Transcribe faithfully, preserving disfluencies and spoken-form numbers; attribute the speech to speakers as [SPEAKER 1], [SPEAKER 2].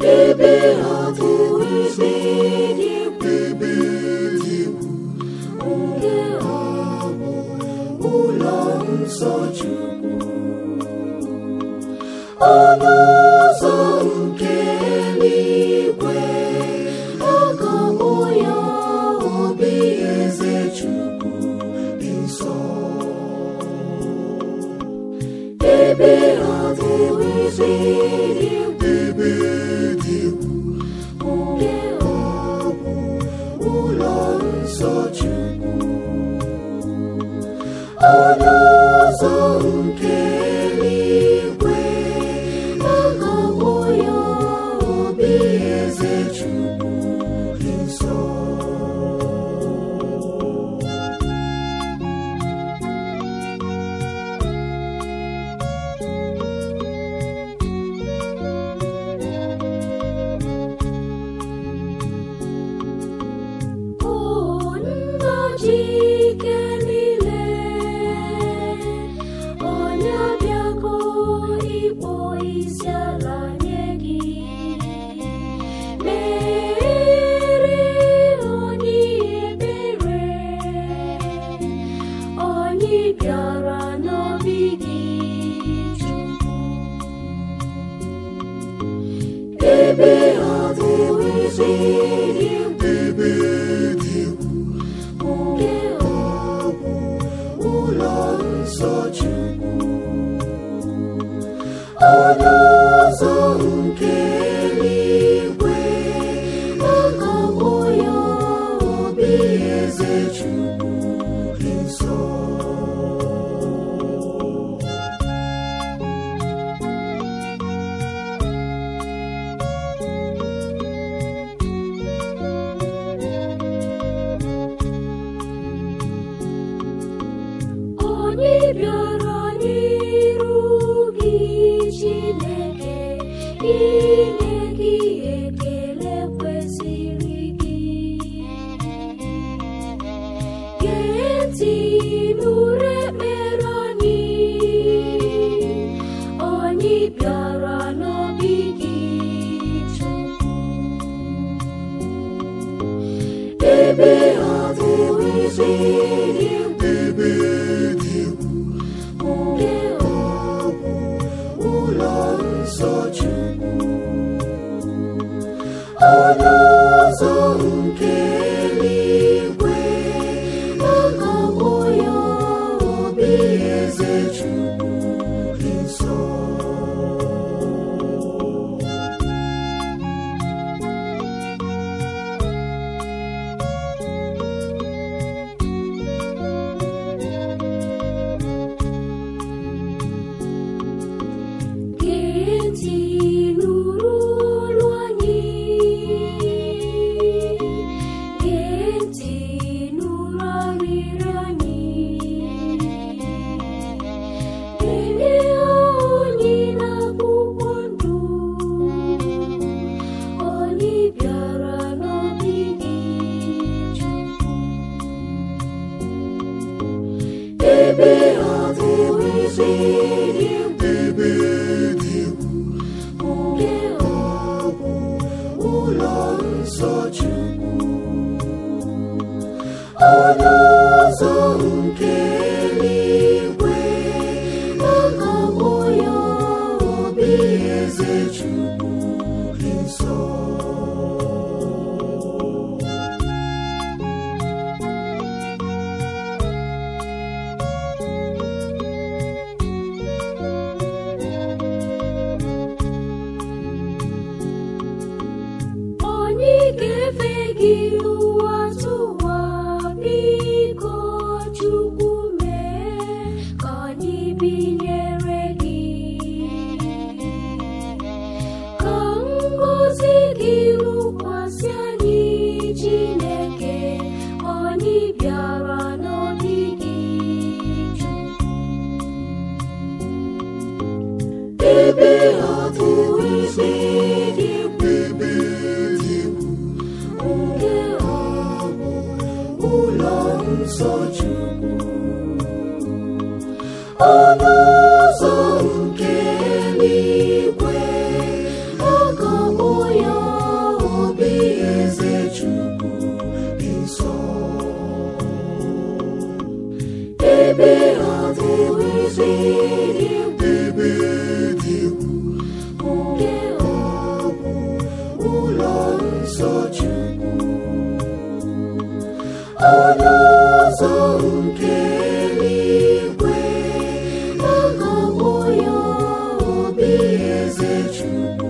[SPEAKER 1] ebe ọ dị ebe dị ebe dị nke ọ bụ ụlọ nsọ Chukwu, ọnụ ụzọ nke eluigwe, akọkpọ ya obi eze Chukwu dị nsọ. Ebe ọ dị ebe ebe dị nke ọ bụ ụlọ nsọ Chukwu, ọnụ ụzọ nke eluigwe, akọkpọ ya obi eze Chukwu dị nsọ. Chike niile, onye abịago ịkpọ isi ala nye gị, mere onye ebere, onye bịara n'obi gị Chukwu. Ebe ọ dị ebe ebe dị nke ọ bụ ụlọ nsọ Chukwu, ọnụ ụzọ nke eluigwe, akọkpọ ya obi eze Chukwu dị nsọ. Onye bịara n'iru gị Chineke, inye gị ekele kwesịrị gị. Gee ntị nụrụ ekpere anyị, onye bịara n'obi gị Chukwu. Ebe ọ dị ebe ebe dị nke ọ bụ ụlọ nsọ Chukwu, ọnụ ụzọ nke eluigwe, akọkpọ ya obi eze Chukwu dị nsọ. Ebe ọ dị ebe ebe dị nke ọ bụ ụlọ nsọ Chukwu, ọnụ ụzọ nke eluigwe, akọkpọ ya obi eze Chukwu dị nsọ. Onye ga-efe gị ụwa tụwa, biko Chukwu mee nsọ Chukwu. Ọnụ ụzọ nke eluigwe aghawo ya obi eze Chukwu.